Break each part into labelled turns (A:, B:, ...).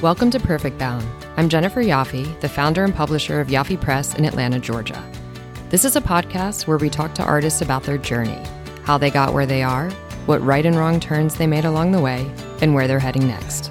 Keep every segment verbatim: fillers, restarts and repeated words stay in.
A: Welcome to Perfect Bound. I'm Jennifer Yaffe, the founder and publisher of Yaffe Press in Atlanta, Georgia. This is a podcast where we talk to artists about their journey, how they got where they are, what right and wrong turns they made along the way, and where they're heading next.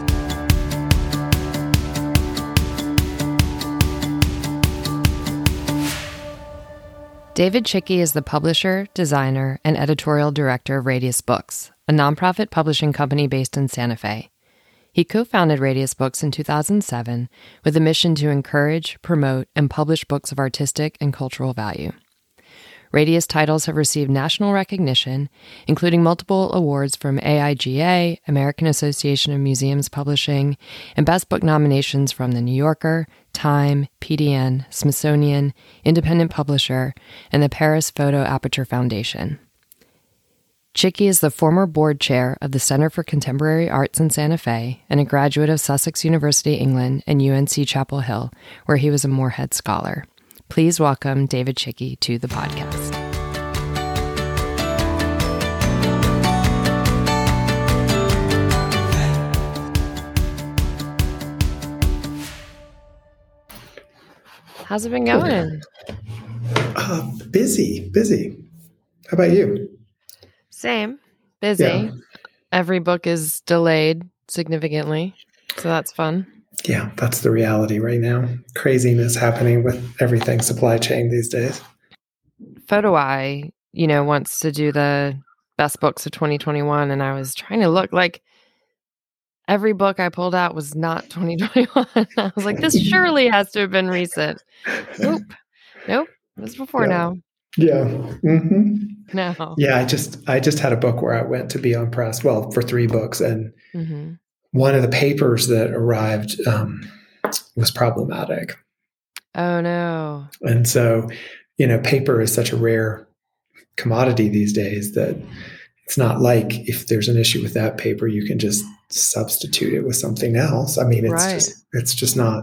A: David Chicke is the publisher, designer, and editorial director of Radius Books, a nonprofit publishing company based in Santa Fe. He co-founded Radius Books in two thousand seven with a mission to encourage, promote, and publish books of artistic and cultural value. Radius titles have received national recognition, including multiple awards from A I G A, American Association of Museums Publishing, and Best Book nominations from The New Yorker, Time, P D N, Smithsonian, Independent Publisher, and the Paris Photo Aperture Foundation. Chicke is the former board chair of the Center for Contemporary Arts in Santa Fe and a graduate of Sussex University, England, and U N C Chapel Hill, where he was a Moorhead Scholar. Please welcome David Chicke to the podcast. How's it been going?
B: Uh, busy, busy. How about you?
A: Same. Busy. Yeah. Every book is delayed significantly, so that's fun.
B: Yeah, that's the reality right now. Craziness happening with everything supply chain these days.
A: Photo Eye, you know, wants to do the best books of twenty twenty-one, and I was trying to look like every book I pulled out was not twenty twenty-one. I was like, this surely has to have been recent. Nope. Nope. It was before
B: yeah.
A: now.
B: Yeah. Mm-hmm.
A: No.
B: Yeah, I just I just had a book where I went to be on press, well, for three books, and mm-hmm. one of the papers that arrived um, was problematic.
A: Oh no!
B: And so, you know, paper is such a rare commodity these days that it's not like if there's an issue with that paper, you can just substitute it with something else. I mean, it's
A: right.
B: just it's just not.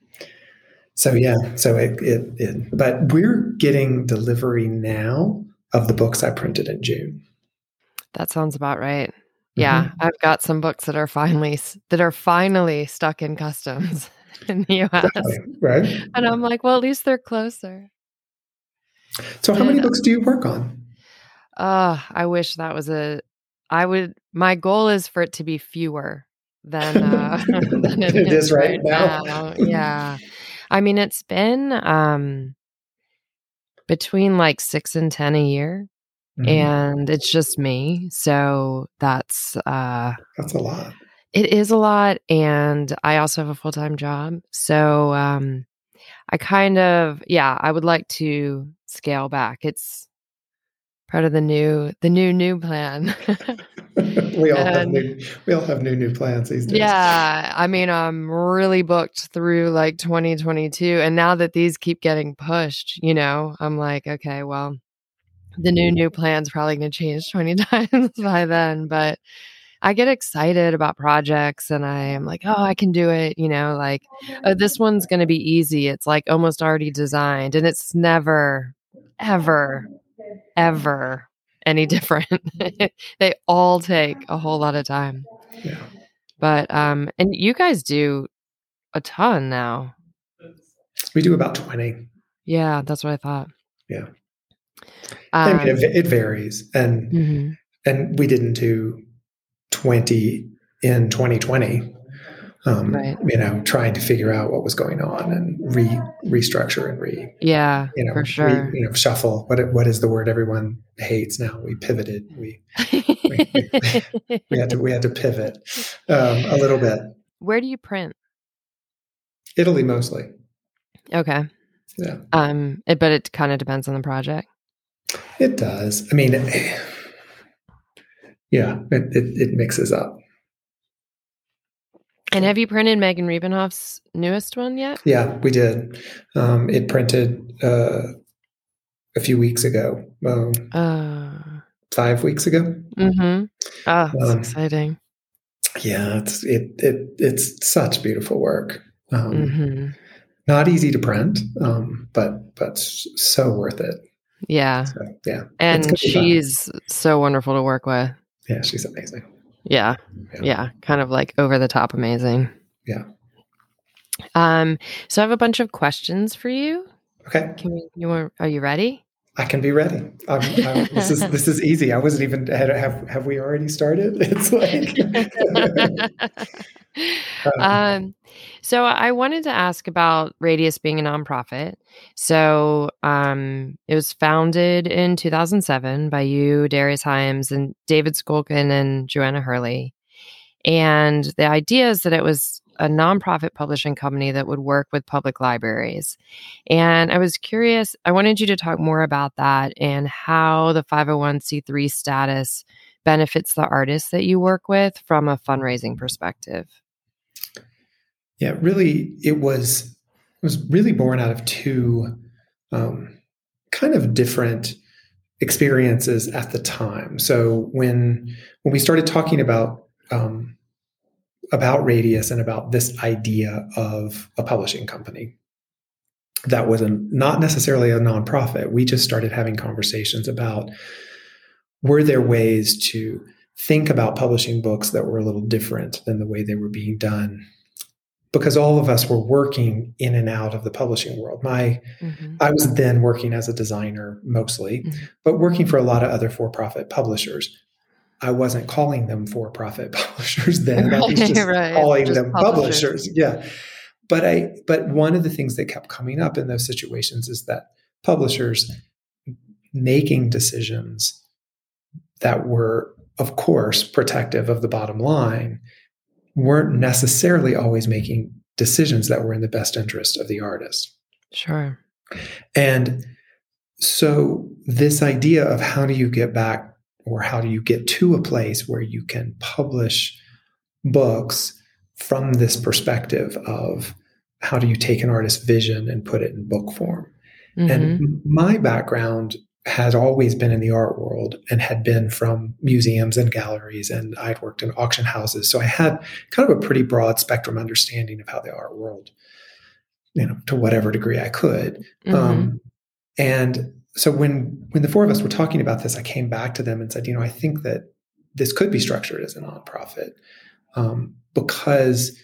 B: So yeah, so it, it it but we're getting delivery now of the books I printed in June.
A: That sounds about right. Yeah, mm-hmm. I've got some books that are finally that are finally stuck in customs in the U S.
B: Definitely, right?
A: And I'm like, well, at least they're closer.
B: So, how and, many books do you work on?
A: Uh, I wish that was a. I would. My goal is for it to be fewer than, uh, than it,
B: it is, is right, right now.
A: now. Yeah, I mean, it's been um, between like six and ten a year. Mm-hmm. And it's just me. So that's uh
B: that's a lot.
A: It is a lot. And I also have a full-time job. So um I kind of yeah, I would like to scale back. It's part of the new the new new plan.
B: we all and, have new we all have new new plans these days.
A: Yeah. I mean, I'm really booked through like twenty twenty-two. And now that these keep getting pushed, you know, I'm like, okay, well, the new, new plan's probably going to change twenty times by then, but I get excited about projects and I am like, oh, I can do it. You know, like, oh, this one's going to be easy. It's like almost already designed and it's never, ever, ever any different. They all take a whole lot of time.
B: Yeah.
A: But, um, and you guys do a ton now.
B: We do about twenty.
A: Yeah, that's what I thought.
B: Yeah.
A: Um,
B: I mean, it, it varies, and mm-hmm. and we didn't do twenty in twenty twenty. Um, right. You know, trying to figure out what was going on and re restructure and re.
A: Yeah,
B: you know,
A: for sure.
B: Re, you know, shuffle. What what is the word everyone hates now? We pivoted. We we, we, we had to we had to pivot um, a little bit.
A: Where do you print?
B: Italy mostly.
A: Okay.
B: Yeah.
A: Um, it, but it kind of depends on the project.
B: It does. I mean, it, yeah, it, it, it mixes up.
A: And have you printed Megan Riebenhoff's newest one yet?
B: Yeah, we did. Um, it printed uh, a few weeks ago. Um, uh, five weeks ago.
A: Mm-hmm. Oh, that's um, exciting.
B: Yeah, it's it it it's such beautiful work. Um,
A: mm-hmm.
B: Not easy to print, um, but but so worth it.
A: Yeah.
B: So, yeah.
A: And she's so wonderful to work with.
B: Yeah, she's amazing.
A: Yeah. yeah. Yeah. Kind of like over the top amazing.
B: Yeah.
A: Um, so I have a bunch of questions for you.
B: Okay.
A: Can we, you want, are you ready?
B: I can be ready. I'm, I'm, this is this is easy. I wasn't even have have we already started? It's like
A: um, so I wanted to ask about Radius being a nonprofit. So um, it was founded in two thousand seven by you, Darius Hyams, and David Skolkin and Joanna Hurley. And the idea is that it was a nonprofit publishing company that would work with public libraries. And I was curious, I wanted you to talk more about that and how the five oh one c three status benefits the artists that you work with from a fundraising perspective.
B: Yeah, really, it was it was really born out of two um, kind of different experiences at the time. So when when we started talking about um, about Radius and about this idea of a publishing company that was a, not necessarily a nonprofit, we just started having conversations about, were there ways to think about publishing books that were a little different than the way they were being done? Because all of us were working in and out of the publishing world. My, mm-hmm. I was then working as a designer mostly, mm-hmm. but working for a lot of other for-profit publishers. I wasn't calling them for-profit publishers then. Right, I was just right. calling just them publishers. publishers. Yeah. But I but one of the things that kept coming up in those situations is that publishers making decisions that were, of course, protective of the bottom line weren't necessarily always making decisions that were in the best interest of the artist.
A: Sure.
B: And so this idea of how do you get back, or how do you get to a place where you can publish books from this perspective of how do you take an artist's vision and put it in book form? Mm-hmm. And my background had always been in the art world and had been from museums and galleries, and I'd worked in auction houses. So I had kind of a pretty broad spectrum understanding of how the art world, you know, to whatever degree I could. Mm-hmm. Um, and so when when the four of us were talking about this, I came back to them and said, you know, I think that this could be structured as a nonprofit um, because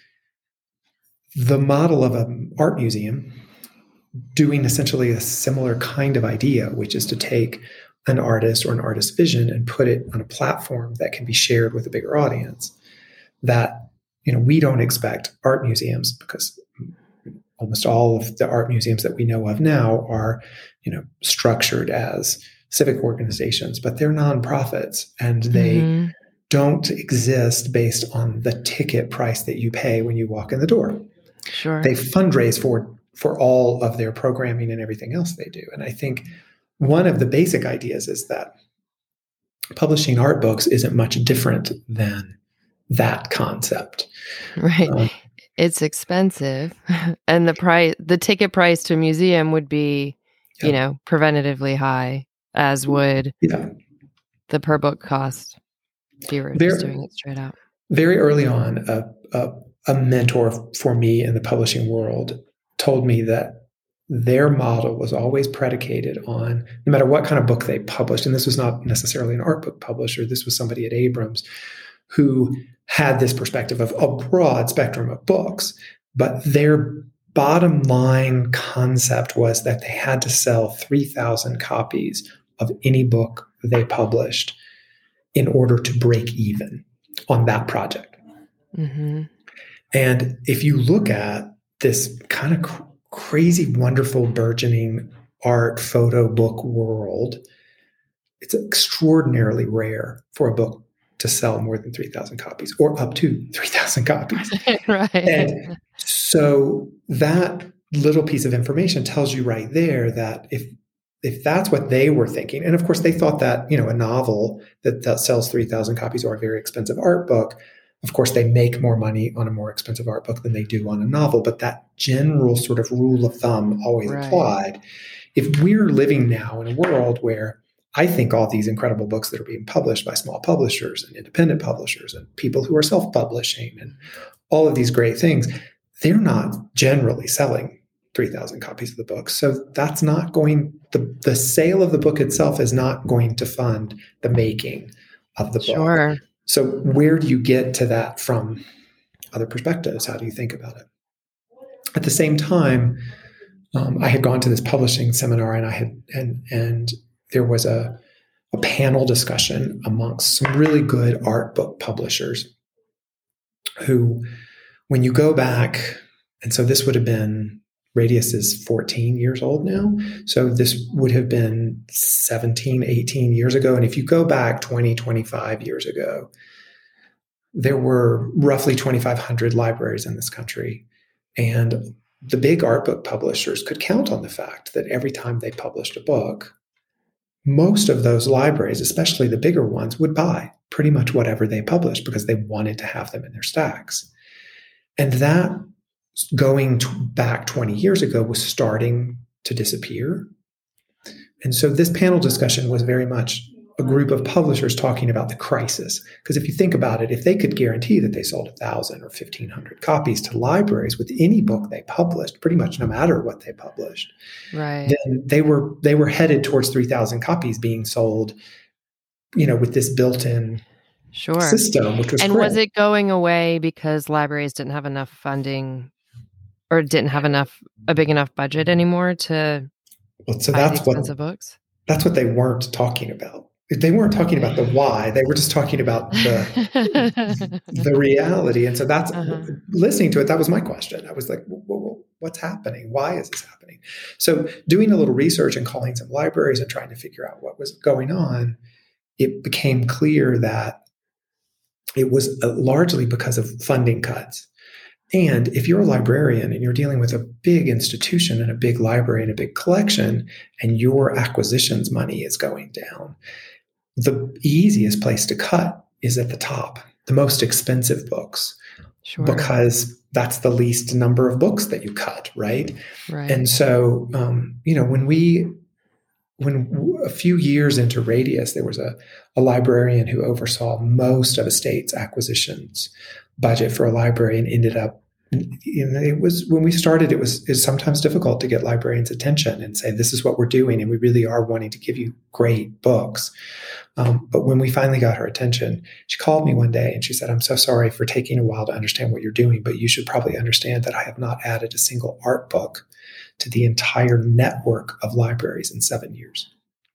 B: the model of an art museum doing essentially a similar kind of idea, which is to take an artist or an artist's vision and put it on a platform that can be shared with a bigger audience. That, you know, we don't expect art museums, because almost all of the art museums that we know of now are, you know, structured as civic organizations, but they're nonprofits, and they mm-hmm. don't exist based on the ticket price that you pay when you walk in the door.
A: Sure.
B: They fundraise for for all of their programming and everything else they do. And I think one of the basic ideas is that publishing art books isn't much different than that concept.
A: Right. Um, it's expensive, and the price, the ticket price to a museum would be, yeah. you know, preventatively high, as would
B: yeah.
A: the per book cost if you were there, just doing it straight out.
B: Very early on, a, a, a mentor for me in the publishing world told me that their model was always predicated on, no matter what kind of book they published, and this was not necessarily an art book publisher, this was somebody at Abrams who had this perspective of a broad spectrum of books, but their bottom line concept was that they had to sell three thousand copies of any book they published in order to break even on that project. Mm-hmm. And if you look at this kind of cr- crazy, wonderful, burgeoning art photo book world, it's extraordinarily rare for a book to sell more than three thousand copies, or up to three thousand copies.
A: Right.
B: And so that little piece of information tells you right there that if if that's what they were thinking, and of course they thought that, you know, a novel that, that sells three thousand copies or a very expensive art book, of course, they make more money on a more expensive art book than they do on a novel. But that general sort of rule of thumb always right. applied. If we're living now in a world where I think all these incredible books that are being published by small publishers and independent publishers and people who are self-publishing and all of these great things, they're not generally selling three thousand copies of the book. So that's not going, the, the sale of the book itself is not going to fund the making of the book.
A: Sure.
B: So where do you get to that from other perspectives? How do you think about it? At the same time, um, I had gone to this publishing seminar, and I had and and there was a a panel discussion amongst some really good art book publishers who, when you go back, and so this would have been, Radius is fourteen years old now. So this would have been seventeen, eighteen years ago. And if you go back twenty, twenty-five years ago, there were roughly twenty-five hundred libraries in this country. And the big art book publishers could count on the fact that every time they published a book, most of those libraries, especially the bigger ones, would buy pretty much whatever they published because they wanted to have them in their stacks. And that, going to back twenty years ago, was starting to disappear. And so this panel discussion was very much a group of publishers talking about the crisis. Because if you think about it, if they could guarantee that they sold one thousand or fifteen hundred copies to libraries with any book they published, pretty much no matter what they published,
A: right,
B: then they were they were headed towards three thousand copies being sold, you know, with this built-in
A: sure.
B: system, which was
A: And
B: great.
A: was it going away because libraries didn't have enough funding or didn't have enough a big enough budget anymore to
B: well, so
A: buy
B: that's
A: the expensive
B: what,
A: books?
B: That's what they weren't talking about. They weren't talking about the why. They were just talking about the the reality. And so that's uh-huh. listening to it. That was my question. I was like, well, well, what's happening? Why is this happening? So doing a little research and calling some libraries and trying to figure out what was going on, it became clear that it was largely because of funding cuts. And if you're a librarian and you're dealing with a big institution and a big library and a big collection, and your acquisitions money is going down, the easiest place to cut is at the top, the most expensive books, sure. because that's the least number of books that you cut, right?
A: Right.
B: And so, um, you know, when we, when a few years into Radius, there was a, a librarian who oversaw most of a state's acquisitions budget for a library and ended up, you know, it was, when we started, it was, it's sometimes difficult to get librarians' attention and say, this is what we're doing. And we really are wanting to give you great books. Um, but when we finally got her attention, she called me one day and she said, I'm so sorry for taking a while to understand what you're doing, but you should probably understand that I have not added a single art book to the entire network of libraries in seven years.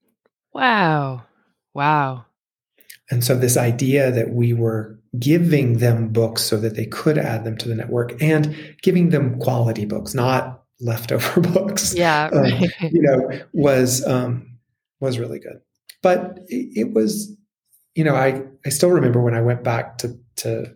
A: Wow. Wow.
B: And so this idea that we were giving them books so that they could add them to the network and giving them quality books, not leftover books,
A: yeah, right.
B: um, you know, was, um, was really good. But it, it was, you know, I, I still remember when I went back to, to,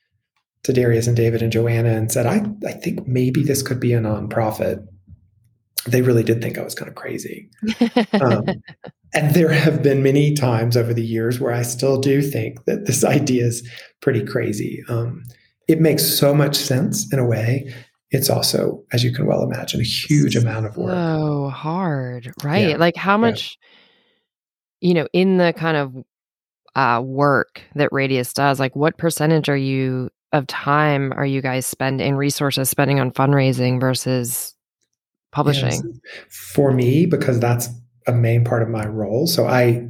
B: to Darius and David and Joanna and said, I, I think maybe this could be a nonprofit. They really did think I was kind of crazy. Um, and there have been many times over the years where I still do think that this idea is pretty crazy. Um, it makes so much sense in a way. It's also, as you can well imagine, a huge amount of work.
A: So hard, right?
B: Yeah.
A: Like how much, yeah. you know, in the kind of uh, work that Radius does, like what percentage are you of time are you guys spending, resources spending on fundraising versus publishing?
B: Yes. For me, because that's a main part of my role. So I,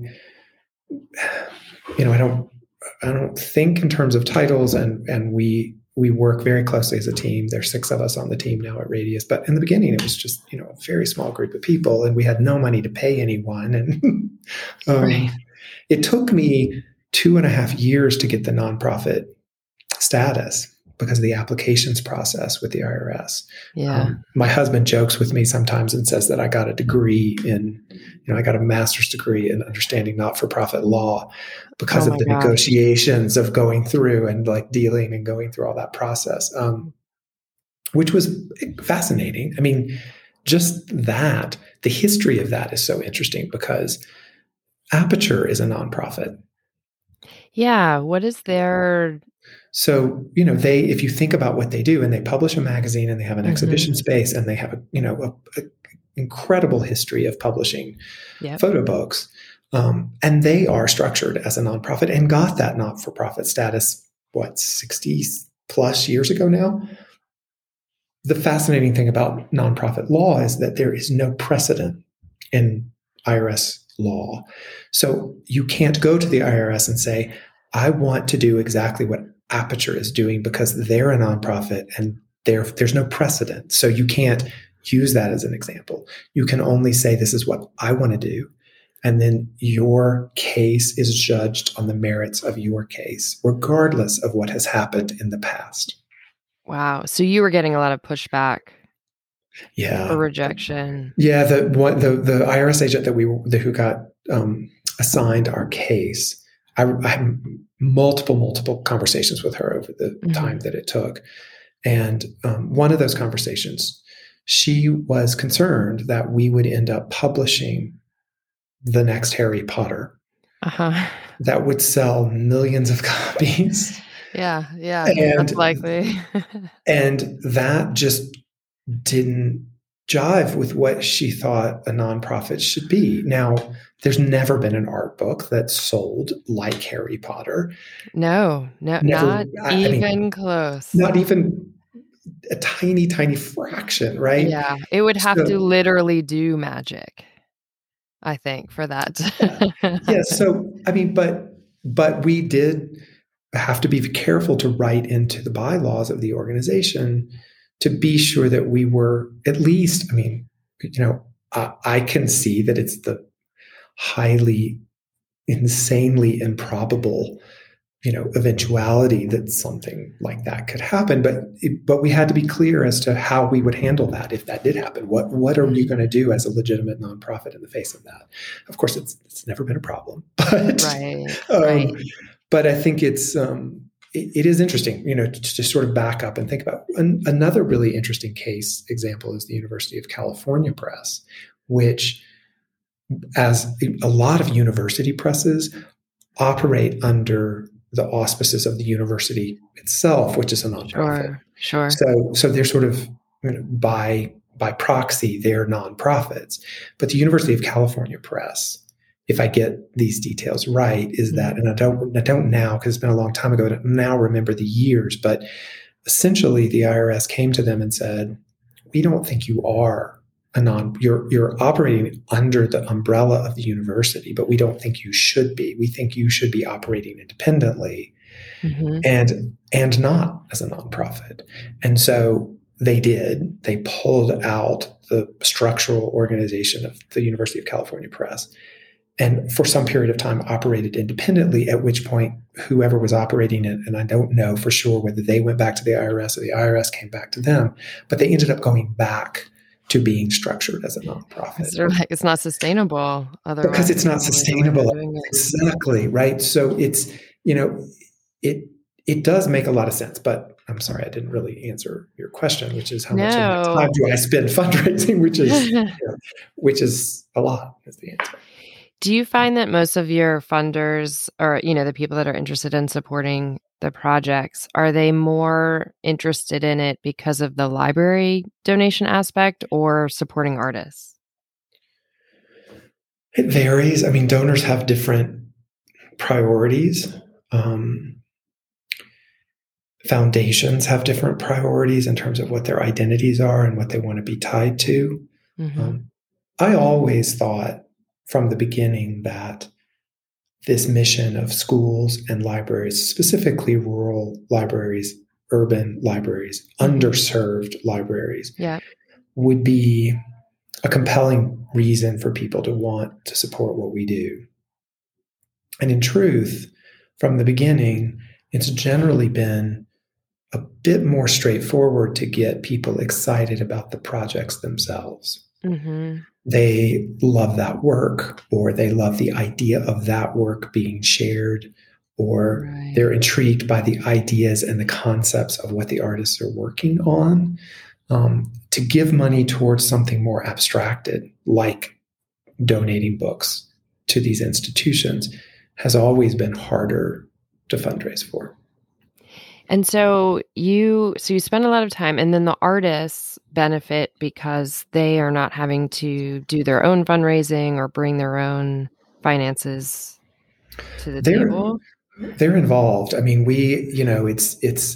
B: you know, I don't, I don't think in terms of titles, and, and we, we work very closely as a team. There's six of us on the team now at Radius, but in the beginning it was just, you know, a very small group of people and we had no money to pay anyone. And um, right. It took me two and a half years to get the nonprofit status because of the applications process with the I R S.
A: Yeah.
B: Um, my husband jokes with me sometimes and says that I got a degree in, you know, I got a master's degree in understanding not-for-profit law because
A: oh
B: of the
A: gosh.
B: negotiations of going through and like dealing and going through all that process, um, which was fascinating. I mean, just that, the history of that is so interesting because Aperture is a nonprofit.
A: Yeah. What is their...
B: So, you know, they, if you think about what they do, and they publish a magazine and they have an mm-hmm. exhibition space and they have a, you know, a, a incredible history of publishing yep. photo books. Um, and they are structured as a nonprofit and got that not-for-profit status, what, sixty plus years ago now? The fascinating thing about nonprofit law is that there is no precedent in I R S law. So you can't go to the I R S and say, I want to do exactly what Aperture is doing because they're a nonprofit and there there's no precedent. So you can't use that as an example. You can only say, this is what I want to do. And then your case is judged on the merits of your case, regardless of what has happened in the past.
A: Wow. So you were getting a lot of pushback.
B: Yeah.
A: Or rejection.
B: Yeah. The what the, the I R S agent that we the, who got um, assigned our case, I, I had multiple, multiple conversations with her over the mm-hmm. time that it took. And um, one of those conversations, she was concerned that we would end up publishing the next Harry Potter uh-huh. that would sell millions of copies.
A: Yeah, yeah, and, that's likely.
B: And that just didn't jive with what she thought a nonprofit should be. Now, there's never been an art book that's sold like Harry Potter.
A: No, no, never, not I, even I mean, close.
B: Not even a tiny, tiny fraction, right?
A: Yeah, it would have so, to literally do magic, I think, for that.
B: yeah. yeah. So, I mean, but but we did have to be careful to write into the bylaws of the organization to be sure that we were at least, I mean, you know, uh, I can see that it's the highly, insanely improbable, you know, eventuality that something like that could happen. But it, but we had to be clear as to how we would handle that if that did happen. What what are we going to do as a legitimate nonprofit in the face of that? Of course, it's it's never been a problem, but
A: right,
B: um,
A: right.
B: But I think it's um, it, it is interesting, you know, to, to sort of back up and think about an, another really interesting case example is the University of California Press, which, as a lot of university presses, operate under the auspices of the university itself, which is a nonprofit.
A: Sure, sure.
B: So, so they're sort of, you know, by by proxy, they're nonprofits. But the University of California Press, if I get these details right, is that, and I don't, I don't now because it's been a long time ago. I don't now remember the years, but essentially, the I R S came to them and said, "We don't think you are a non. You're you're operating under the umbrella of the university, but we don't think you should be. We think you should be operating independently, mm-hmm. and and not as a nonprofit." And so they did. They pulled out the structural organization of the University of California Press, and for some period of time operated independently, at which point whoever was operating it, and I don't know for sure whether they went back to the I R S or the I R S came back to them, but they ended up going back to being structured as a nonprofit.
A: Like it's not sustainable. Otherwise,
B: because it's not sustainable. It. Exactly, right? So it's, you know, it it does make a lot of sense, but I'm sorry, I didn't really answer your question, which is how
A: no.
B: much of my time do I spend fundraising, which is you know, which is a lot, is the answer.
A: Do you find that most of your funders, or you know, the people that are interested in supporting the projects, are they more interested in it because of the library donation aspect or supporting artists?
B: It varies. I mean, donors have different priorities. Um, foundations have different priorities in terms of what their identities are and what they want to be tied to. Mm-hmm. Um, I always thought from the beginning that this mission of schools and libraries, specifically rural libraries, urban libraries, underserved libraries,
A: yeah.
B: would be a compelling reason for people to want to support what we do. And in truth, from the beginning, it's generally been a bit more straightforward to get people excited about the projects themselves.
A: Mm-hmm.
B: They love that work, or they love the idea of that work being shared, or right. they're intrigued by the ideas and the concepts of what the artists are working on. Um, to give money towards something more abstracted, like donating books to these institutions, has always been harder to fundraise for.
A: And so you, so you spend a lot of time, and then the artists benefit because they are not having to do their own fundraising or bring their own finances to the
B: they're,
A: table.
B: They're involved. I mean, we, you know, it's, it's,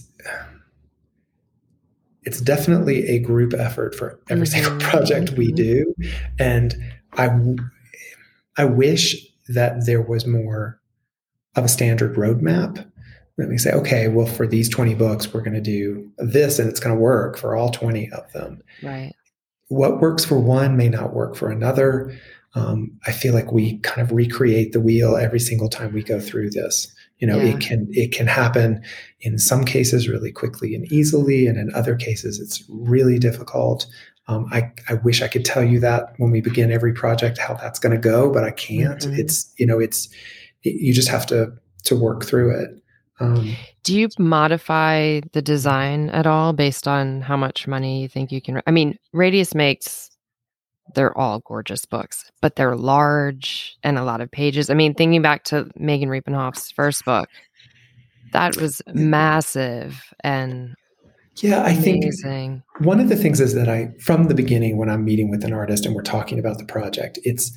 B: it's definitely a group effort for every mm-hmm. single project we do. And I, I wish that there was more of a standard roadmap. Then we say, okay, well, for these twenty books, we're going to do this, and it's going to work for all twenty of them.
A: Right.
B: What works for one may not work for another. Um, I feel like we kind of recreate the wheel every single time we go through this. You know, yeah. it can it can happen in some cases really quickly and easily, and in other cases it's really difficult. Um, I, I wish I could tell you that when we begin every project how that's going to go, but I can't. Mm-hmm. It's you know, it's it, you just have to to work through it. Um,
A: Do you modify the design at all based on how much money you think you can? I mean, Radius makes. They're all gorgeous books, but they're large and a lot of pages. I mean, thinking back to Megan Riepenhoff's first book, that was massive and
B: yeah, I
A: amazing.
B: think one of the things is that I, from the beginning, when I'm meeting with an artist and we're talking about the project, it's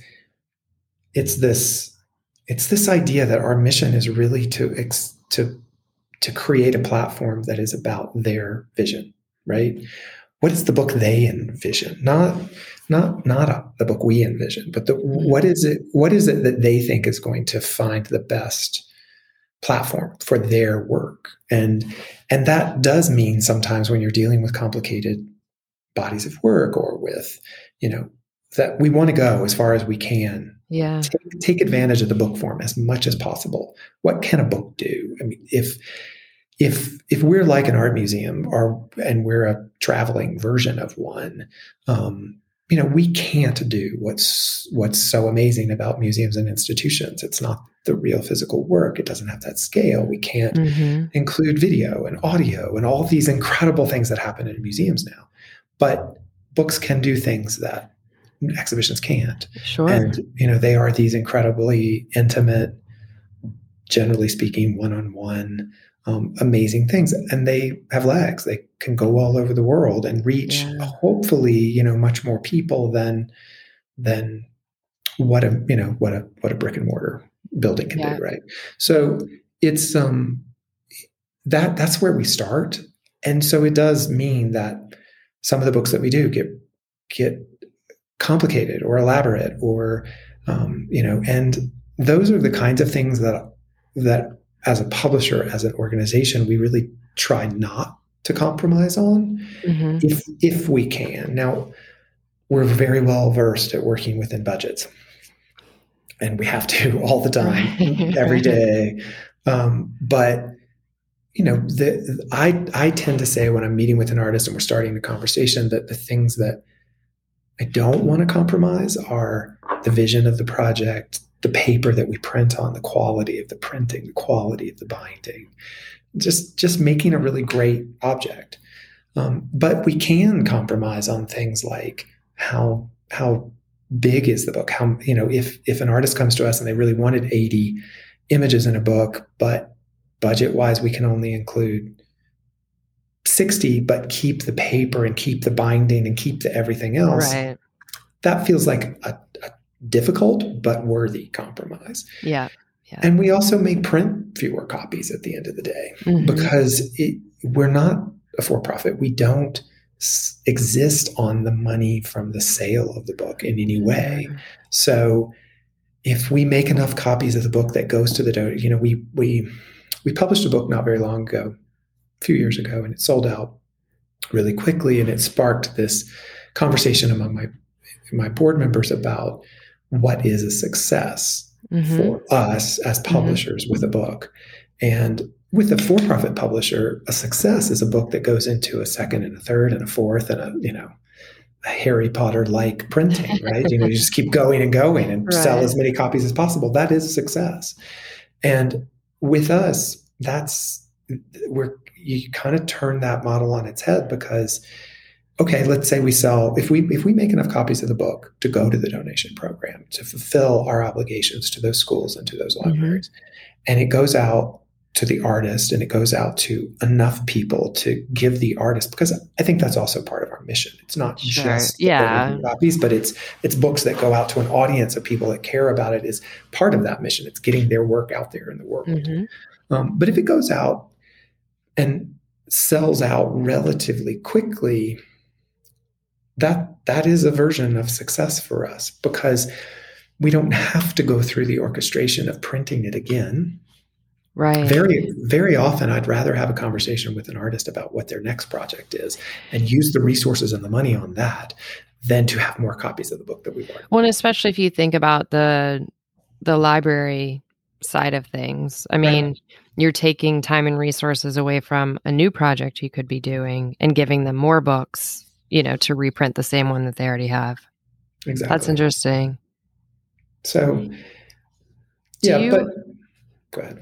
B: it's this it's this idea that our mission is really to ex, to to create a platform that is about their vision, right? What is the book they envision? Not not not a, the book we envision, but the, what is it? What is it that they think is going to find the best platform for their work? And and that does mean sometimes when you're dealing with complicated bodies of work or with, you know, that we want to go as far as we can.
A: Yeah.
B: Take, take advantage of the book form as much as possible. What can a book do? I mean, if if if we're like an art museum or and we're a traveling version of one, um, you know, we can't do what's what's so amazing about museums and institutions. It's not the real physical work. It doesn't have that scale. We can't mm-hmm. include video and audio and all these incredible things that happen in museums now. But books can do things that exhibitions can't.
A: Sure.
B: And, you know, they are these incredibly intimate, generally speaking, one-on-one, um, amazing things. And they have legs. They can go all over the world and reach, yeah. hopefully, you know, much more people than, than what a, you know, what a, what a brick and mortar building can yeah. do. Right. So it's, um, that, that's where we start. And so it does mean that some of the books that we do get, get complicated or elaborate or, um, you know, and those are the kinds of things that, that as a publisher, as an organization, we really try not to compromise on mm-hmm. if, if we can. Now, we're very well versed at working within budgets and we have to all the time, every day. Um, but you know, the, I, I tend to say when I'm meeting with an artist and we're starting the conversation that the things that I don't want to compromise are the vision of the project, the paper that we print on, the quality of the printing, the quality of the binding, just, just making a really great object. Um, but we can compromise on things like how, how big is the book? How, you know, if, if an artist comes to us and they really wanted eighty images in a book, but budget wise, we can only include sixty, but keep the paper and keep the binding and keep the everything else.
A: Right.
B: That feels like a, a difficult but worthy compromise.
A: Yeah. yeah.
B: And we also make print fewer copies at the end of the day mm-hmm. because it, we're not a for-profit. We don't s- exist on the money from the sale of the book in any way. Mm-hmm. So if we make enough copies of the book that goes to the donor, you know, we we we published a book not very long ago, a few years ago, and it sold out really quickly, and it sparked this conversation among my my board members about what is a success mm-hmm. for us as publishers mm-hmm. with a book. And with a for-profit publisher, a success is a book that goes into a second and a third and a fourth and a, you know, a Harry Potter-like printing, right? You know, you just keep going and going and right. sell as many copies as possible. That is a success. And with us, that's where you kind of turn that model on its head because, okay, let's say we sell, if we if we make enough copies of the book to go to the donation program, to fulfill our obligations to those schools and to those libraries, mm-hmm. and it goes out to the artist and it goes out to enough people to give the artist, because I think that's also part of our mission. It's not sure. just
A: yeah.
B: copies, but it's it's books that go out to an audience of people that care about it is part of that mission. It's getting their work out there in the world. Mm-hmm. Um, but if it goes out and sells out relatively quickly, that that is a version of success for us because we don't have to go through the orchestration of printing it again.
A: Right.
B: Very, very often I'd rather have a conversation with an artist about what their next project is and use the resources and the money on that than to have more copies of the book that we want.
A: Well, and especially if you think about the the library side of things. I mean, right. You're taking time and resources away from a new project you could be doing and giving them more books, you know, to reprint the same one that they already have.
B: Exactly.
A: That's interesting.
B: So,
A: Do
B: yeah,
A: you,
B: but go ahead.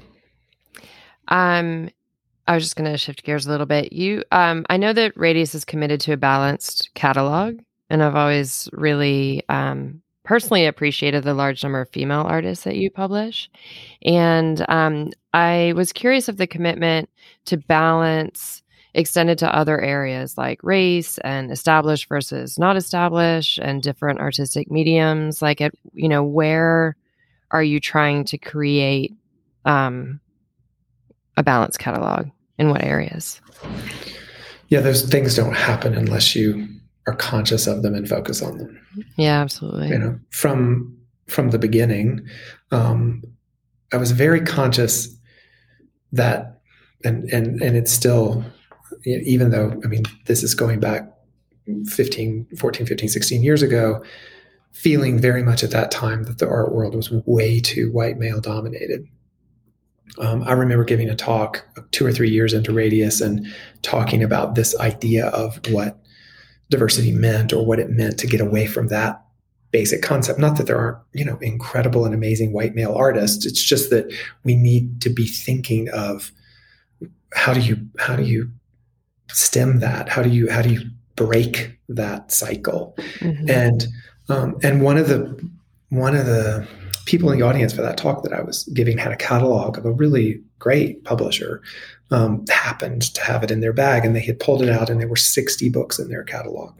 A: Um, I was just going to shift gears a little bit. You, um, I know that Radius is committed to a balanced catalog, and I've always really, um, personally appreciated the large number of female artists that you publish. And um, I was curious if the commitment to balance extended to other areas like race and established versus not established and different artistic mediums. Like, at, you know, where are you trying to create um, a balanced catalog? In what areas?
B: Yeah, those things don't happen unless you are conscious of them and focus on them.
A: Yeah, absolutely.
B: You know, from from the beginning, um, I was very conscious that, and and and it's still, even though, I mean, this is going back fifteen, fourteen, fifteen, sixteen years ago, feeling very much at that time that the art world was way too white male dominated. Um, I remember giving a talk two or three years into Radius and talking about this idea of what diversity meant, or what it meant to get away from that basic concept. Not that there aren't, you know, incredible and amazing white male artists. It's just that we need to be thinking of how do you how do you stem that? How do you how do you break that cycle? Mm-hmm. And um, and one of the one of the people in the audience for that talk that I was giving had a catalog of a really great publisher, um, happened to have it in their bag, and they had pulled it out, and there were sixty books in their catalog.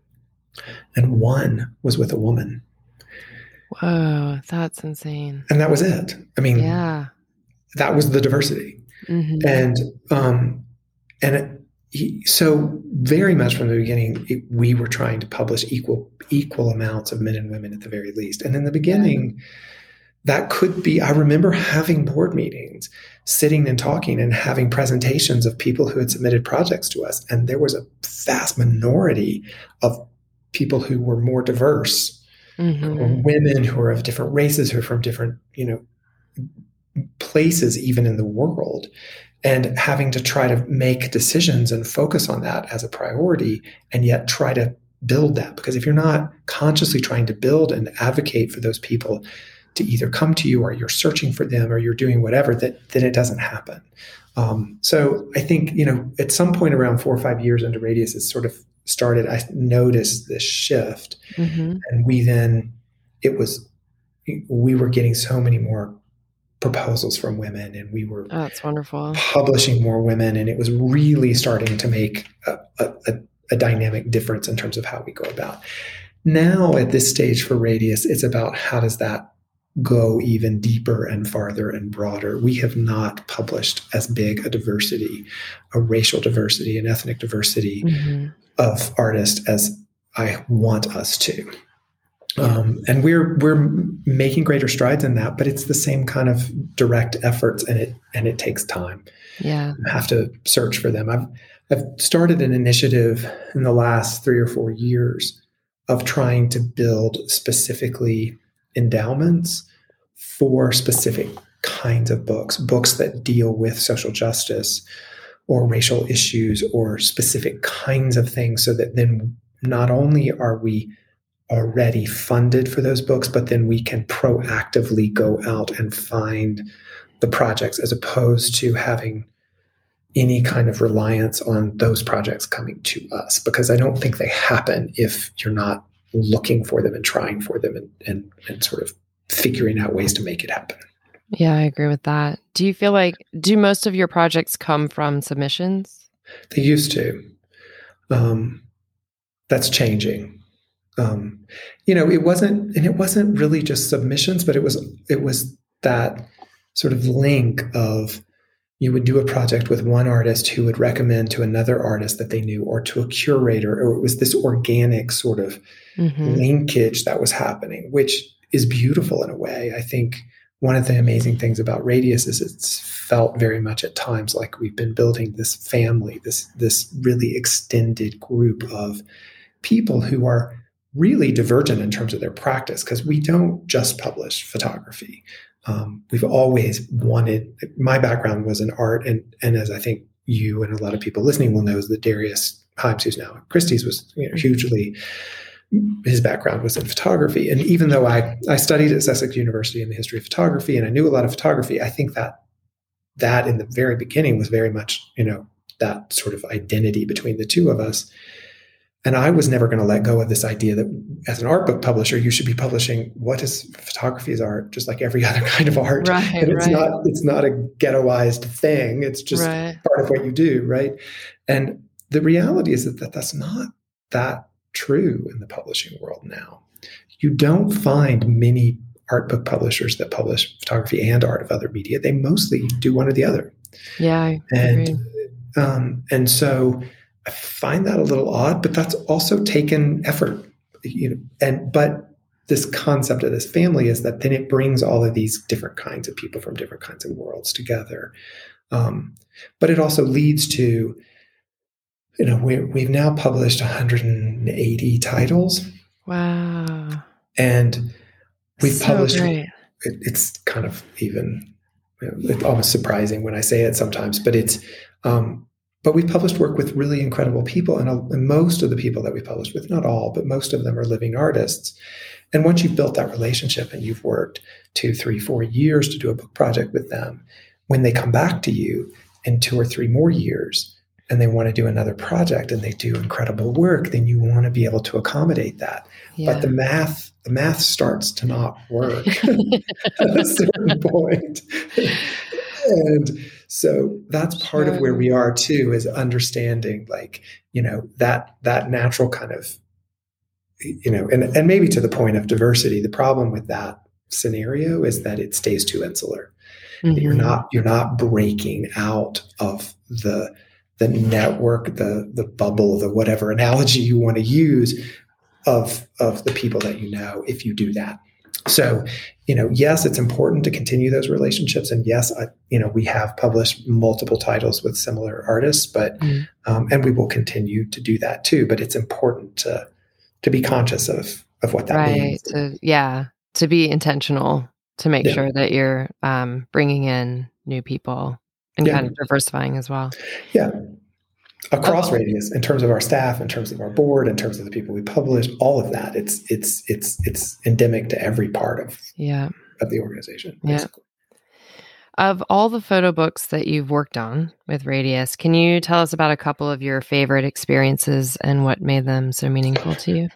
B: And one was with a woman.
A: Whoa, that's insane.
B: And that was it. I mean,
A: yeah,
B: that was the diversity. Mm-hmm. And, um, and it, he, so very much from the beginning, it, we were trying to publish equal, equal amounts of men and women at the very least. And in the beginning, yeah. that could be, I remember having board meetings, sitting and talking and having presentations of people who had submitted projects to us. And there was a vast minority of people who were more diverse, mm-hmm. or women who are of different races, who are from different, you know, places, even in the world, and having to try to make decisions and focus on that as a priority, and yet try to build that. Because if you're not consciously trying to build and advocate for those people to either come to you, or you're searching for them, or you're doing whatever, that then it doesn't happen. Um, so I think, you know, at some point around four or five years into Radius, it sort of started, I noticed this shift. Mm-hmm. And we then, it was, we were getting so many more proposals from women, and we were
A: oh, that's wonderful.
B: publishing more women. And it was really starting to make a, a, a dynamic difference in terms of how we go about. Now at this stage for Radius, it's about how does that go even deeper and farther and broader. We have not published as big a diversity, a racial diversity, an ethnic diversity mm-hmm. of artists as I want us to. Um, and we're we're making greater strides in that, but it's the same kind of direct efforts, and it and it takes time.
A: Yeah,
B: you have to search for them. I've I've started an initiative in the last three or four years of trying to build specifically endowments for specific kinds of books, books that deal with social justice or racial issues or specific kinds of things, so that then not only are we already funded for those books, but then we can proactively go out and find the projects, as opposed to having any kind of reliance on those projects coming to us, because I don't think they happen if you're not looking for them and trying for them and, and, and sort of figuring out ways to make it happen.
A: Yeah, I agree with that. Do you feel like, do most of your projects come from submissions?
B: They used to. Um, that's changing. Um, you know, it wasn't, and it wasn't really just submissions, but it was, it was that sort of link of, you would do a project with one artist who would recommend to another artist that they knew, or to a curator, or it was this organic sort of mm-hmm. linkage that was happening, which is beautiful in a way. I think one of the amazing things about Radius is it's felt very much at times like we've been building this family, this, this really extended group of people who are really divergent in terms of their practice, because we don't just publish photography. Um, we've always wanted, my background was in art, and, and as I think you and a lot of people listening will know, is that Darius Hymes, who's now at Christie's, was you know, hugely, his background was in photography. And even though I, I studied at Sussex University in the history of photography, and I knew a lot of photography, I think that that in the very beginning was very much, you know, that sort of identity between the two of us. And I was never going to let go of this idea that as an art book publisher, you should be publishing what is photography is art, just like every other kind of art.
A: Right,
B: and it's
A: right.
B: not, it's not a ghettoized thing. It's just
A: right.
B: part of what you do. Right. And the reality is that, that that's not that true in the publishing world now. You don't find many art book publishers that publish photography and art of other media. They mostly do one or the other.
A: Yeah. I
B: and,
A: agree.
B: Um, and so I find that a little odd, but that's also taken effort, you know, and, but this concept of this family is that then it brings all of these different kinds of people from different kinds of worlds together. Um, but it also leads to, you know, we, we've now published one hundred eighty titles.
A: Wow.
B: And we've
A: so
B: published,
A: great.
B: It, it's kind of even, you know, it's almost surprising when I say it sometimes, but it's, um, but we've published work with really incredible people. And, uh, and most of the people that we published with, not all, but most of them are living artists. And once you've built that relationship and you've worked two, three, four years to do a book project with them, when they come back to you in two or three more years and they want to do another project and they do incredible work, then you want to be able to accommodate that. Yeah. But the math, the math starts to not work at a certain point. And so that's part sure. of where we are too, is understanding like, you know, that, that natural kind of, you know, and, and maybe to the point of diversity, the problem with that scenario is that it stays too insular. Mm-hmm. You're not, you're not breaking out of the, the network, the, the bubble, the whatever analogy you want to use of, of the people that you know, if you do that. So, you know, yes, it's important to continue those relationships. And yes, I, you know, we have published multiple titles with similar artists, but, mm. um, and we will continue to do that too. But it's important to, to be conscious of, of what that
A: right.
B: means.
A: To, yeah. To be intentional, to make yeah. sure that you're um, bringing in new people and yeah. kind of diversifying as well.
B: Yeah. Across okay. Radius, in terms of our staff, in terms of our board, in terms of the people we publish, all of that, it's it's it's it's endemic to every part of
A: yeah
B: of the organization.
A: Basically. Yeah. Of all the photo books that you've worked on with Radius, can you tell us about a couple of your favorite experiences and what made them so meaningful to you?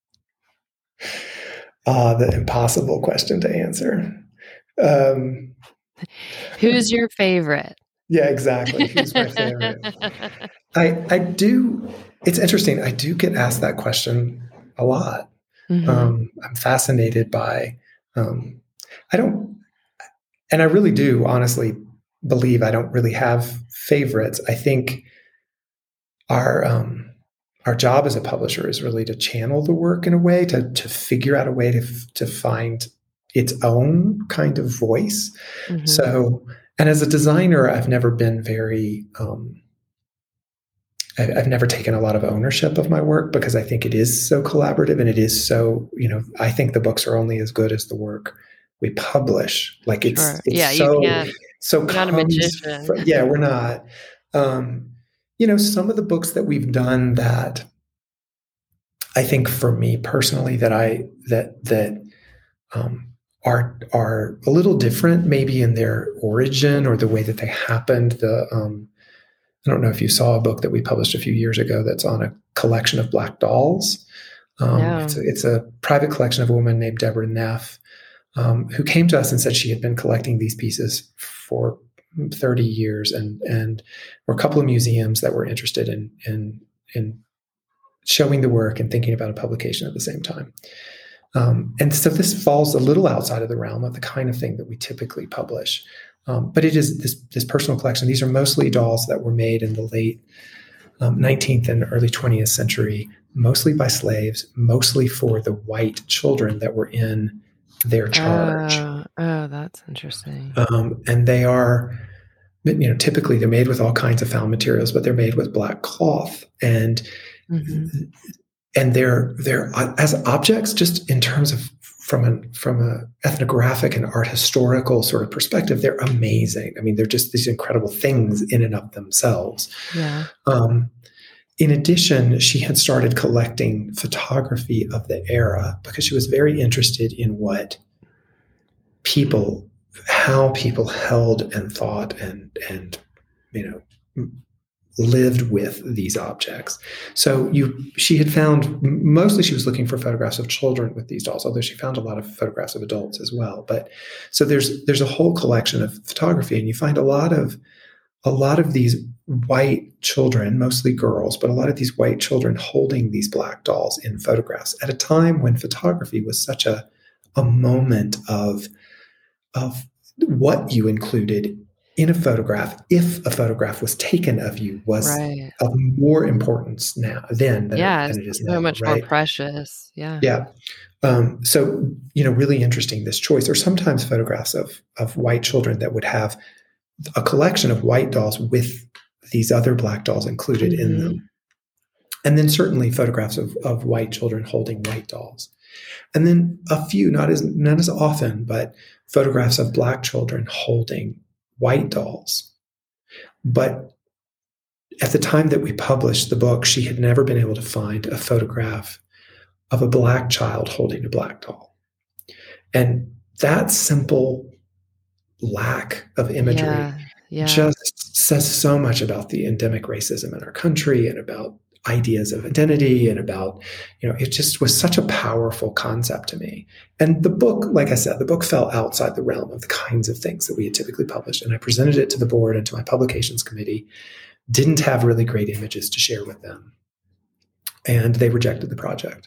B: Uh, the impossible question to answer. Um,
A: Who's your favorite?
B: Yeah, exactly. Who's my favorite? I I do. It's interesting. I do get asked that question a lot. Mm-hmm. Um, I'm fascinated by. Um, I don't, and I really do honestly believe I don't really have favorites. I think our um, our job as a publisher is really to channel the work in a way, to to figure out a way to to find its own kind of voice. Mm-hmm. So. And as a designer, I've never been very, um, I, I've never taken a lot of ownership of my work because I think it is so collaborative and it is so, you know, I think the books are only as good as the work we publish. Like it's,
A: sure.
B: it's
A: yeah,
B: so,
A: you can't,
B: so
A: you're not a magician.
B: From, yeah, we're not. Um, you know, some of the books that we've done that I think for me personally that I, that, that, um, are are a little different maybe in their origin or the way that they happened. The um, I don't know if you saw a book that we published a few years ago that's on a collection of black dolls. Um, no. it's, a, it's a private collection of a woman named Deborah Neff, um, who came to us and said she had been collecting these pieces for thirty years, and and there were a couple of museums that were interested in in in showing the work and thinking about a publication at the same time. Um, and so this falls a little outside of the realm of the kind of thing that we typically publish. Um, but it is this, this personal collection. These are mostly dolls that were made in the late um, nineteenth and early twentieth century, mostly by slaves, mostly for the white children that were in their charge.
A: Oh, oh that's interesting.
B: Um, and they are, you know, typically they're made with all kinds of found materials, but they're made with black cloth. And mm-hmm. and they're they're as objects, just in terms of from a from a ethnographic and art historical sort of perspective, they're amazing. I mean, they're just these incredible things in and of themselves.
A: Yeah.
B: Um, in addition, she had started collecting photography of the era because she was very interested in what people, how people held and thought and and you know lived with these objects. So you, she had found, mostly she was looking for photographs of children with these dolls, although she found a lot of photographs of adults as well. But so there's there's a whole collection of photography, and you find a lot of a lot of these white children, mostly girls, but a lot of these white children holding these black dolls in photographs at a time when photography was such a a moment of of what you included in a photograph, if a photograph was taken of you, was
A: right.
B: of more importance now then than,
A: yeah,
B: than it is
A: so
B: now.
A: much
B: right?
A: more precious. Yeah.
B: Yeah. Um, so, you know, really interesting, this choice. Or sometimes photographs of of white children that would have a collection of white dolls with these other black dolls included mm-hmm. in them. And then certainly photographs of, of white children holding white dolls. And then a few, not as not as often, but photographs of black children holding white dolls. But at the time that we published the book, she had never been able to find a photograph of a black child holding a black doll. And that simple lack of imagery
A: yeah, yeah.
B: just says so much about the endemic racism in our country and about ideas of identity and about, you know, it just was such a powerful concept to me. And the book, like I said, the book fell outside the realm of the kinds of things that we had typically published. And I presented it to the board and to my publications committee, didn't have really great images to share with them. And they rejected the project.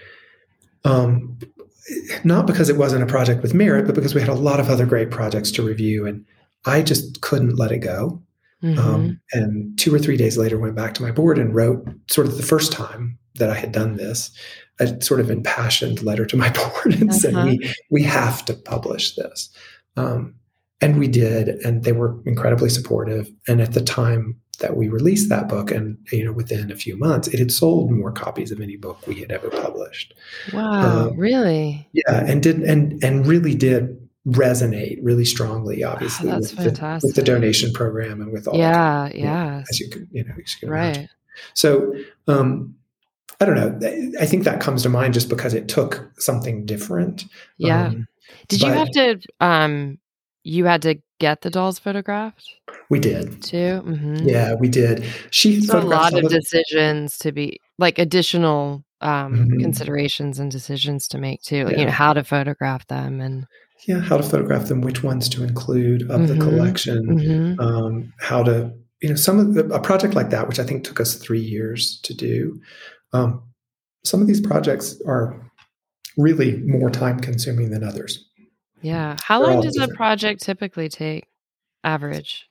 B: Um, not because it wasn't a project with merit, but because we had a lot of other great projects to review. And I just couldn't let it go. Mm-hmm. Um, and two or three days later, went back to my board and wrote, sort of the first time that I had done this, a sort of impassioned letter to my board and uh-huh. said, we, we have to publish this. Um, and we did, and they were incredibly supportive. And at the time that we released that book, and, you know, within a few months, it had sold more copies of any book we had ever published.
A: Wow. Um, really?
B: Yeah. And did, and, and really did resonate really strongly, obviously,
A: oh, that's
B: with, the, with the donation program and with all
A: yeah
B: the,
A: yeah
B: know, as you can, you know, as you can
A: right
B: imagine. So um I don't know, I think that comes to mind just because it took something different.
A: Yeah.
B: Um,
A: did you have to um you had to get the dolls photographed?
B: We did
A: too. Mm-hmm.
B: Yeah, we did. She
A: so a lot of decisions to be like additional um mm-hmm. considerations and decisions to make too, yeah. you know, how to photograph them and
B: Yeah, how to photograph them, which ones to include of mm-hmm. the collection, mm-hmm. um, how to, you know, some of the, a project like that, which I think took us three years to do. Um, some of these projects are really more time consuming than others.
A: Yeah. How They're long does different. a project typically take, average?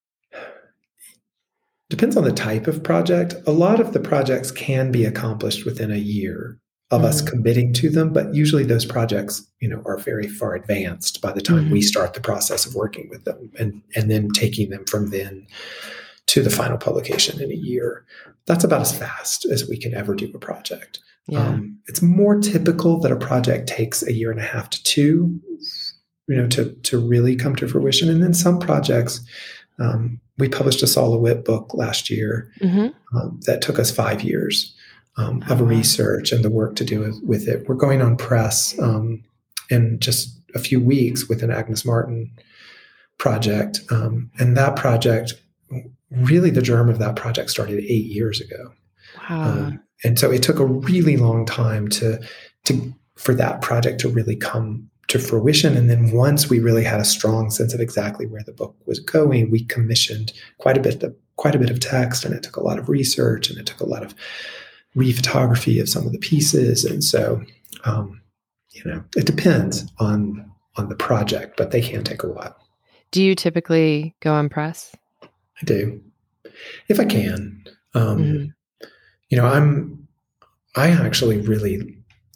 B: Depends on the type of project. A lot of the projects can be accomplished within a year of mm-hmm. us committing to them, but usually those projects, you know, are very far advanced by the time mm-hmm. we start the process of working with them, and and then taking them from then to the final publication in a year. That's about as fast as we can ever do a project.
A: Yeah.
B: Um, it's more typical that a project takes a year and a half to two, you know, to to really come to fruition. And then some projects, um, we published a Saul LeWitt book last year mm-hmm. um, that took us five years. Um, of research and the work to do with, with it. We're going on press um, in just a few weeks with an Agnes Martin project. Um, and that project, really the germ of that project started eight years ago.
A: Wow.
B: Um, and so it took a really long time to, to for that project to really come to fruition. And then once we really had a strong sense of exactly where the book was going, we commissioned quite a bit of, quite a bit of text, and it took a lot of research, and it took a lot of re-photography of some of the pieces. And so, um, you know, it depends on, on the project, but they can take a while.
A: Do you typically go on press?
B: I do. If I can. Um, mm-hmm. You know, I'm, I actually really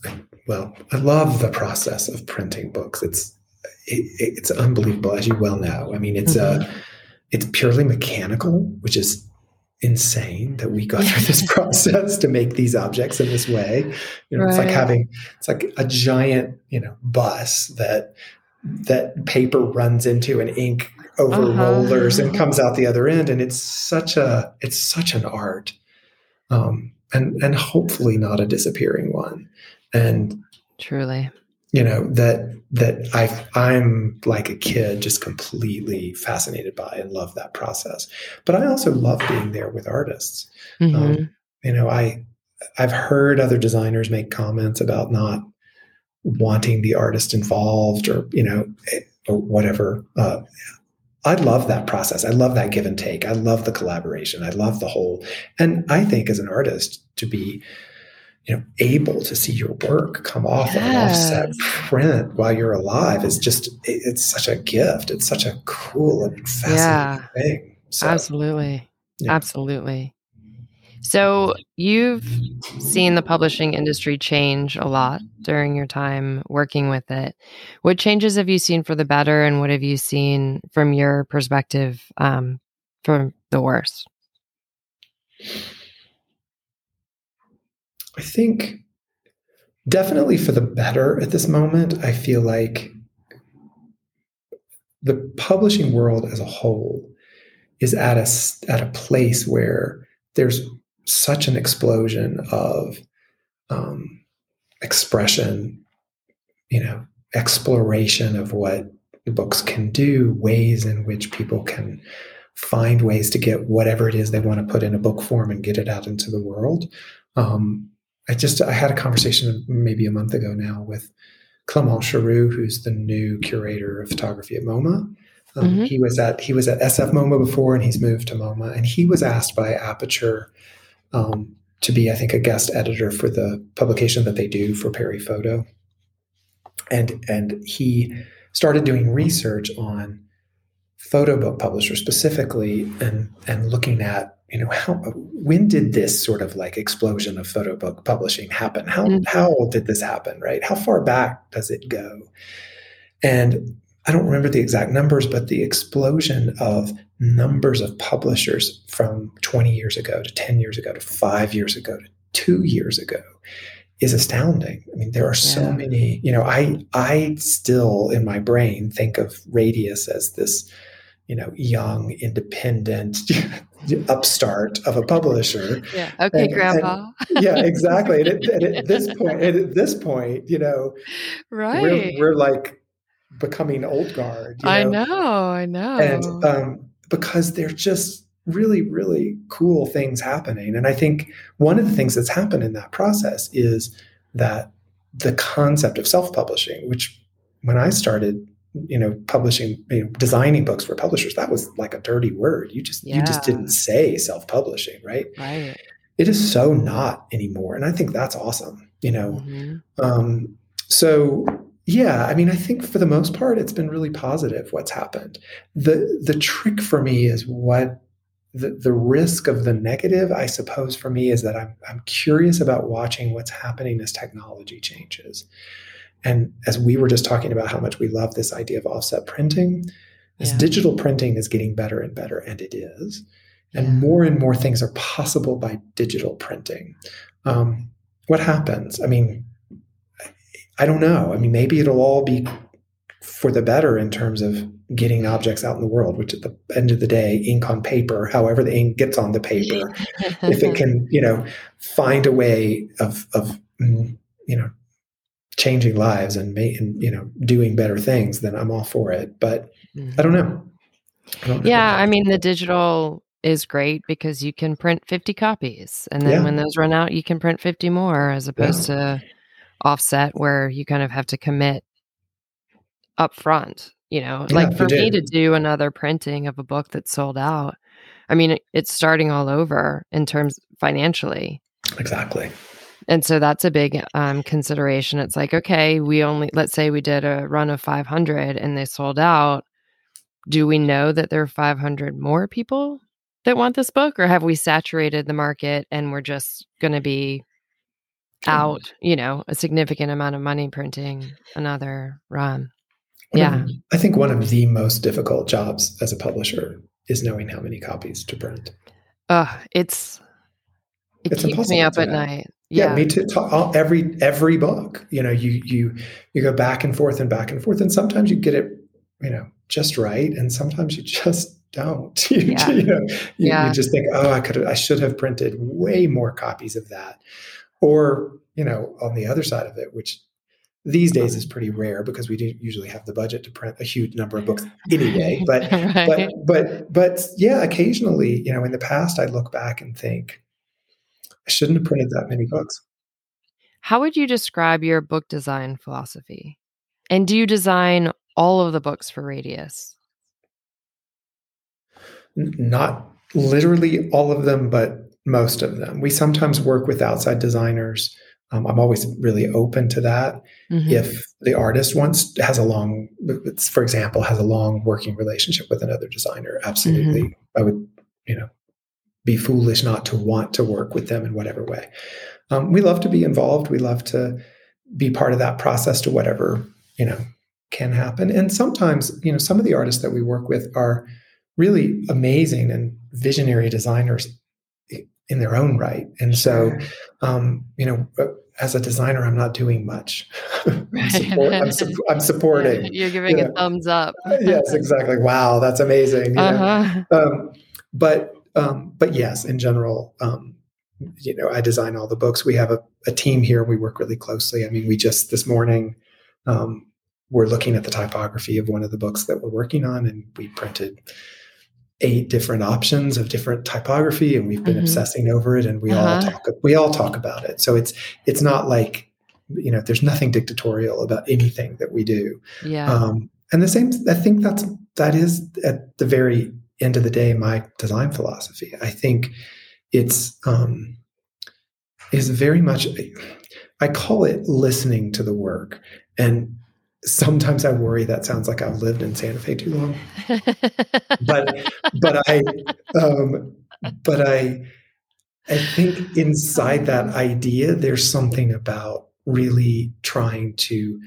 B: well, I love the process of printing books. It's it, it's unbelievable, as you well know. I mean, it's mm-hmm. uh, it's purely mechanical, which is insane that we go through this process to make these objects in this way. You know, right. It's like having it's like a giant, you know, bus that that paper runs into and ink over uh-huh. rollers and comes out the other end, and it's such a it's such an art, um, and and hopefully not a disappearing one. And
A: truly,
B: you know, that that I I'm like a kid, just completely fascinated by and love that process. But I also love being there with artists. Mm-hmm. Um, you know, I I've heard other designers make comments about not wanting the artist involved, or you know, or whatever. Uh, I love that process. I love that give and take. I love the collaboration. I love the whole. And I think as an artist, to be, you know, able to see your work come off yes. of an offset print while you're alive is just, it's such a gift. It's such a cool and fascinating yeah. thing.
A: So, absolutely. Yeah. Absolutely. So you've seen the publishing industry change a lot during your time working with it. What changes have you seen for the better, and what have you seen from your perspective um, from the worst?
B: I think definitely for the better at this moment. I feel like the publishing world as a whole is at a, at a place where there's such an explosion of um, expression, you know, exploration of what books can do, ways in which people can find ways to get whatever it is they want to put in a book form and get it out into the world. Um, I just, I had a conversation maybe a month ago now with Clement Charoux, who's the new curator of photography at MoMA. Um, mm-hmm. He was at, he was at S F MoMA before, and he's moved to MoMA, and he was asked by Aperture um, to be, I think, a guest editor for the publication that they do for Perry Photo. And, and he started doing research on photo book publishers specifically, and, and looking at, you know, how, when did this sort of like explosion of photo book publishing happen? How, mm-hmm. how did this happen, right? How far back does it go? And I don't remember the exact numbers, but the explosion of numbers of publishers from twenty years ago to ten years ago to five years ago to two years ago is astounding. I mean, there are yeah. so many, you know, I, I still in my brain think of Radius as this, you know, young, independent upstart of a publisher.
A: Yeah. Okay, and, Grandpa.
B: And, yeah, exactly. And, it, and at this point, and at this point, you know,
A: right.
B: we're, we're like becoming old guard. You know?
A: I know, I know.
B: And um, because they're just really, really cool things happening. And I think one of the things that's happened in that process is that the concept of self-publishing, which when I started, you know, publishing, you know, designing books for publishers, that was like a dirty word. You just, yeah. you just didn't say self-publishing, right?
A: Right.
B: It is so not anymore. And I think that's awesome, you know? Mm-hmm. Um, so yeah, I mean, I think for the most part, it's been really positive what's happened. The, the trick for me is what the, the risk of the negative, I suppose for me, is that I'm, I'm curious about watching what's happening as technology changes. And as we were just talking about how much we love this idea of offset printing, as yeah. digital printing is getting better and better, and it is, and yeah. more and more things are possible by digital printing. Um, what happens? I mean, I don't know. I mean, maybe it'll all be for the better in terms of getting objects out in the world, which at the end of the day, ink on paper, however the ink gets on the paper, if it can, you know, find a way of, of, you know, changing lives and, and, you know, doing better things, then I'm all for it. But mm-hmm. I don't know. I don't know.
A: Yeah. I mean, the digital is great because you can print fifty copies, and then yeah. when those run out, you can print fifty more, as opposed yeah. to offset, where you kind of have to commit up front, you know, yeah, like for me to do another printing of a book that's sold out. I mean, it's starting all over in terms financially.
B: Exactly.
A: And so that's a big um, consideration. It's like, okay, we only, let's say we did a run of five hundred and they sold out. Do we know that there are five hundred more people that want this book, or have we saturated the market and we're just going to be out, you know, a significant amount of money printing another run.
B: One
A: yeah.
B: Of, I think one of the most difficult jobs as a publisher is knowing how many copies to print.
A: Uh, it's, it
B: it's
A: keeps me up at know. night.
B: Yeah. yeah, me too. Every, every book, you know, you, you, you go back and forth and back and forth. And sometimes you get it, you know, just right. And sometimes you just don't, you,
A: yeah.
B: you know, you,
A: yeah.
B: you just think, oh, I could, I should have printed way more copies of that. Or, you know, on the other side of it, which these days is pretty rare because we do usually have the budget to print a huge number of books anyway. But, right. but, but, but yeah, occasionally, you know, in the past, I look back and think, I shouldn't have printed that many books.
A: How would you describe your book design philosophy? And do you design all of the books for Radius?
B: Not literally all of them, but most of them. We sometimes work with outside designers. Um, I'm always really open to that. Mm-hmm. If the artist wants has a long, for example, has a long working relationship with another designer, absolutely, mm-hmm. I would, you know, be foolish not to want to work with them in whatever way. Um, we love to be involved. We love to be part of that process to whatever, you know, can happen. And sometimes, you know, some of the artists that we work with are really amazing and visionary designers in their own right. And sure. so, um, you know, as a designer, I'm not doing much. I'm, support, I'm, su- I'm supporting.
A: Yeah, you're giving
B: you
A: a
B: know.
A: thumbs up.
B: Yes, exactly. Wow, that's amazing. You
A: uh-huh.
B: know? um, but um, but yes, in general, um, you know, I design all the books. We have a, a team here. We work really closely. I mean, we just this morning um, we're looking at the typography of one of the books that we're working on, and we printed eight different options of different typography, and we've been mm-hmm. obsessing over it, and we uh-huh. all talk we all talk about it. So it's it's not like, you know, there's nothing dictatorial about anything that we do.
A: Yeah.
B: Um, and the same, I think that's that is at the very end of the day my design philosophy. I think it's um, is very much, I call it listening to the work. And sometimes I worry that sounds like I've lived in Santa Fe too long, but but I um, but I I think inside that idea there's something about really trying to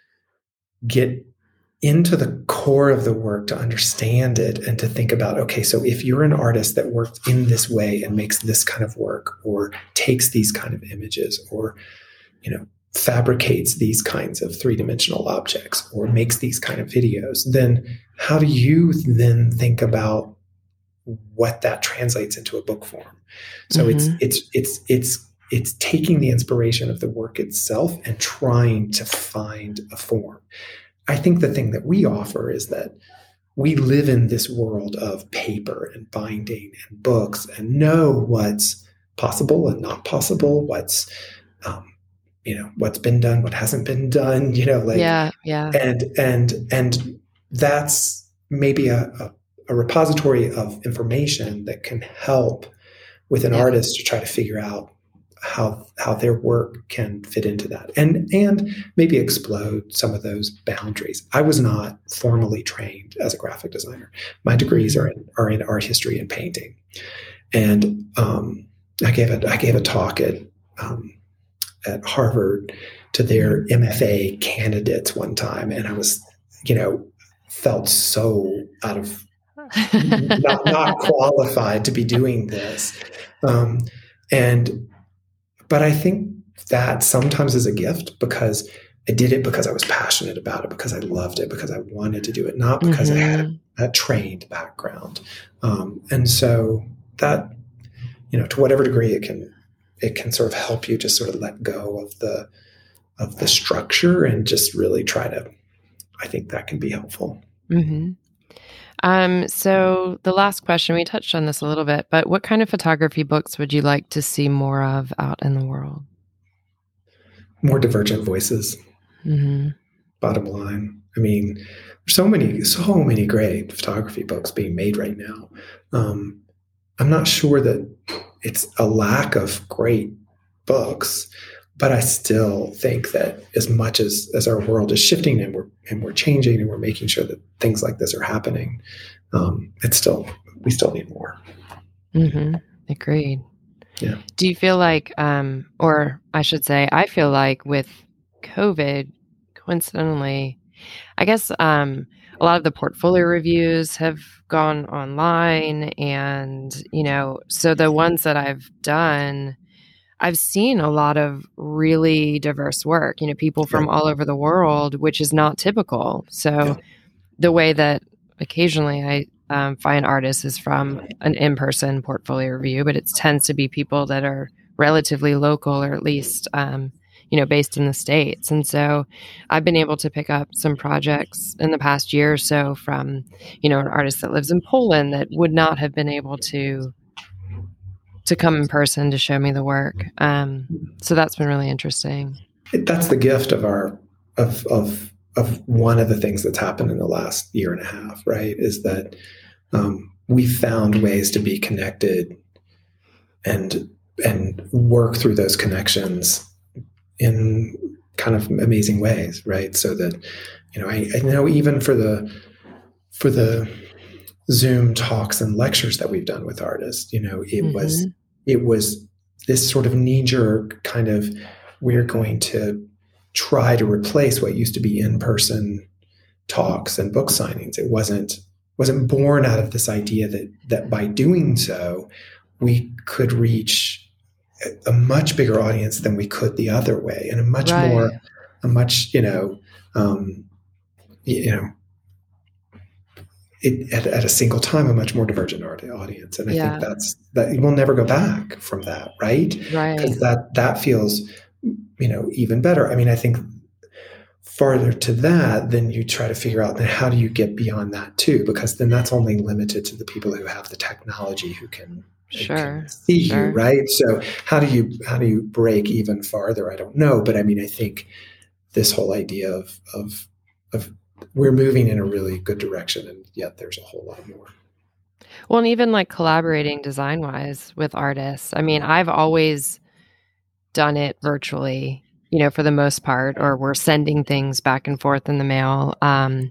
B: get into the core of the work to understand it and to think about, okay, so if you're an artist that works in this way and makes this kind of work or takes these kind of images or, you know, fabricates these kinds of three-dimensional objects or makes these kind of videos, then how do you then think about what that translates into a book form? So mm-hmm. it's it's it's it's it's taking the inspiration of the work itself and trying to find a form. I think the thing that we offer is that we live in this world of paper and binding and books and know what's possible and not possible, what's um, you know, what's been done, what hasn't been done, you know, like,
A: yeah, yeah.
B: And, and, and that's maybe a, a, a repository of information that can help with an yeah. artist to try to figure out how, how their work can fit into that and, and maybe explode some of those boundaries. I was not formally trained as a graphic designer. My degrees are in, are in art history and painting. And, um, I gave a, I gave a talk at, um, at Harvard to their M F A candidates one time. And I was, you know, felt so out of, not, not qualified to be doing this. Um, and, but I think that sometimes is a gift because I did it because I was passionate about it, because I loved it, because I wanted to do it, not because mm-hmm. I had a trained background. Um, and so that, you know, to whatever degree it can, it can sort of help you just sort of let go of the, of the structure and just really try to, I think that can be helpful.
A: Mm-hmm. Um, so the last question, we touched on this a little bit, but what kind of photography books would you like to see more of out in the world?
B: More divergent voices.
A: Mm-hmm.
B: Bottom line. I mean, there's so many, so many great photography books being made right now. Um, I'm not sure that it's a lack of great books, but I still think that as much as, as our world is shifting and we're and we're changing and we're making sure that things like this are happening, um, it's still we still need more.
A: Mm-hmm. Agreed.
B: Yeah.
A: Do you feel like, um, or I should say, I feel like with COVID, coincidentally, I guess um, a lot of the portfolio reviews have gone online, and, you know, so the ones that I've done, I've seen a lot of really diverse work, you know, people from
B: yeah.
A: all over the world, which is not typical. So
B: yeah.
A: the way that occasionally I um, find artists is from an in-person portfolio review, but it tends to be people that are relatively local, or at least, um, you know, based in the States. And so I've been able to pick up some projects in the past year or so from, you know, an artist that lives in Poland that would not have been able to to come in person to show me the work. Um, so that's been really interesting.
B: That's the gift of our, of, of, of one of the things that's happened in the last year and a half, right? Is that um, we found ways to be connected and, and work through those connections in kind of amazing ways, right? So that, you know, I, I know even for the, for the Zoom talks and lectures that we've done with artists, you know, it mm-hmm. was, it was this sort of knee-jerk kind of, we're going to try to replace what used to be in-person talks and book signings. It wasn't, wasn't born out of this idea that, that by doing so, we could reach a much bigger audience than we could the other way, and a much right. more, a much, you know, um, you know, it, at, at a single time, a much more divergent audience. And I yeah. think that's, that we'll never go back from that. Right.
A: Right.
B: Because that, that feels, you know, even better. I mean, I think farther to that, then you try to figure out, then how do you get beyond that too? Because then that's only limited to the people who have the technology who can,
A: Sure.
B: can see
A: sure.
B: you, right? So how do you how do you break even farther? I don't know, but I mean, I think this whole idea of of of we're moving in a really good direction, and yet there's a whole lot more.
A: Well, and even like collaborating design wise with artists. I mean, I've always done it virtually, you know, for the most part, or we're sending things back and forth in the mail. Um,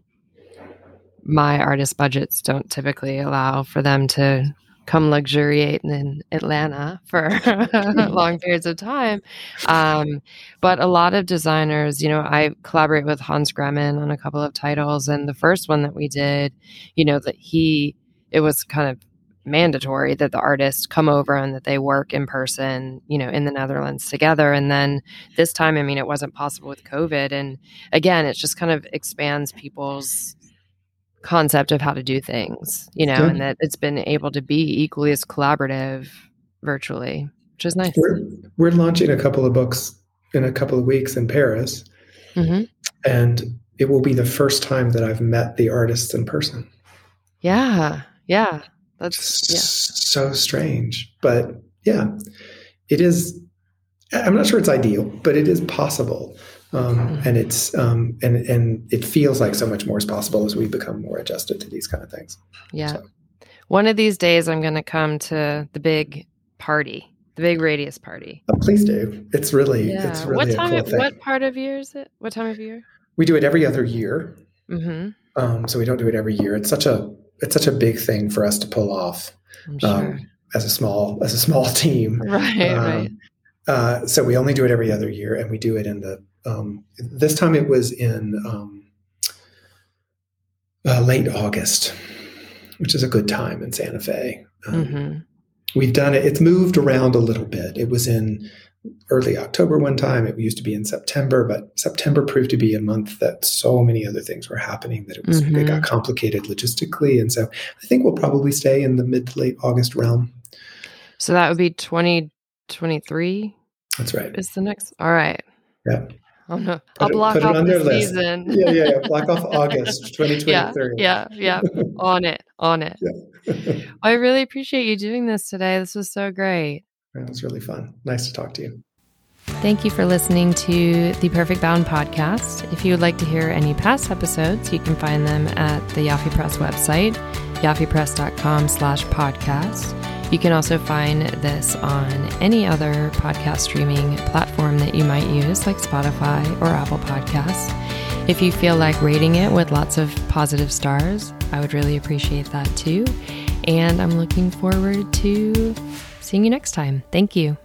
A: my artist budgets don't typically allow for them to come luxuriate in Atlanta for long periods of time. Um, but a lot of designers, you know, I collaborate with Hans Gremmen on a couple of titles. And the first one that we did, you know, that he, it was kind of mandatory that the artists come over and that they work in person, you know, in the Netherlands together. And then this time, I mean, it wasn't possible with COVID. And again, it just kind of expands people's concept of how to do things, you know, Good. And that it's been able to be equally as collaborative virtually, which is nice.
B: We're, we're launching a couple of books in a couple of weeks in Paris.
A: Mm-hmm.
B: And it will be the first time that I've met the artists in person.
A: Yeah. Yeah. That's yeah.
B: so strange. But yeah, it is. I'm not sure it's ideal, but it is possible. Um, mm-hmm. And it's um, and and it feels like so much more is possible as we become more adjusted to these kind of things.
A: Yeah.
B: So.
A: One of these days, I'm going to come to the big party, the big Radius party.
B: Oh, please do. It's really,
A: yeah.
B: it's really
A: what
B: a
A: time?
B: cool
A: of,
B: thing.
A: What part of year is it? What time of year?
B: We do it every other year.
A: Mm-hmm.
B: Um, so we don't do it every year. It's such a it's such a big thing for us to pull off.
A: I'm sure.
B: Um, as a small as a small team.
A: Right.
B: Um,
A: right.
B: Uh, so we only do it every other year, and we do it in the. Um, this time it was in um, uh, late August, which is a good time in Santa Fe. Um,
A: mm-hmm.
B: We've done it. It's moved around a little bit. It was in early October one time. It used to be in September, but September proved to be a month that so many other things were happening that it was mm-hmm. it got complicated logistically. And so I think we'll probably stay in the mid to late August realm.
A: So that would be twenty twenty-three.
B: That's right.
A: Is the next? All right.
B: Yeah.
A: Oh no! I'll block
B: it,
A: off the
B: list.
A: season.
B: yeah, yeah, yeah. Block off August twenty twenty-three.
A: Yeah, yeah, yeah. on it, on it.
B: Yeah.
A: I really appreciate you doing this today. This was so great.
B: It was really fun. Nice to talk to you.
A: Thank you for listening to the Perfect Bound podcast. If you would like to hear any past episodes, you can find them at the Yaffe Press website, yaffepress.com slash podcast. You can also find this on any other podcast streaming platform that you might use, like Spotify or Apple Podcasts. If you feel like rating it with lots of positive stars, I would really appreciate that too. And I'm looking forward to seeing you next time. Thank you.